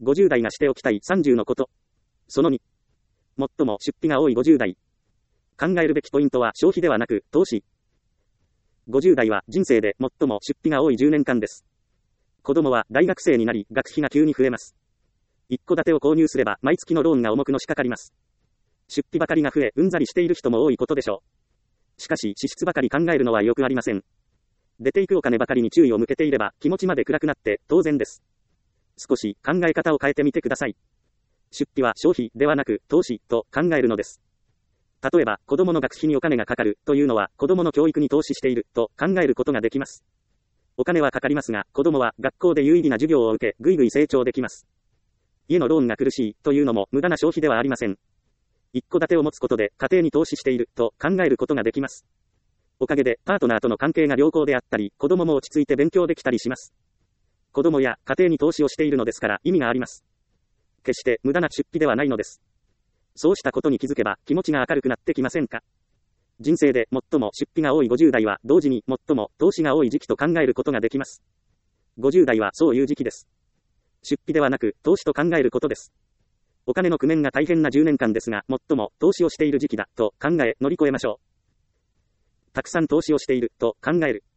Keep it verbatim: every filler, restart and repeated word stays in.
ごじゅう代がしておきたいさんじゅうのこと。そのに。最も出費が多いごじゅう代。考えるべきポイントは消費ではなく投資。ごじゅう代は人生で最も出費が多いじゅうねんかんです。子供は大学生になり学費が急に増えます。一戸建てを購入すれば毎月のローンが重くのしかかります。出費ばかりが増えうんざりしている人も多いことでしょう。しかし支出ばかり考えるのはよくありません。出ていくお金ばかりに注意を向けていれば気持ちまで暗くなって当然です。少し考え方を変えてみてください。出費は消費ではなく投資と考えるのです。例えば子供の学費にお金がかかるというのは子供の教育に投資していると考えることができます。お金はかかりますが子供は学校で有意義な授業を受けぐいぐい成長できます。家のローンが苦しいというのも無駄な消費ではありません。一戸建てを持つことで家庭に投資していると考えることができます。おかげでパートナーとの関係が良好であったり子供も落ち着いて勉強できたりします。子供や家庭に投資をしているのですから意味があります。決して無駄な出費ではないのです。そうしたことに気づけば気持ちが明るくなってきませんか。人生で最も出費が多いごじゅう代は同時に最も投資が多い時期と考えることができます。ごじゅう代はそういう時期です。出費ではなく投資と考えることです。お金の工面が大変なじゅうねんかんですが最も投資をしている時期だと考え乗り越えましょう。たくさん投資をしていると考える。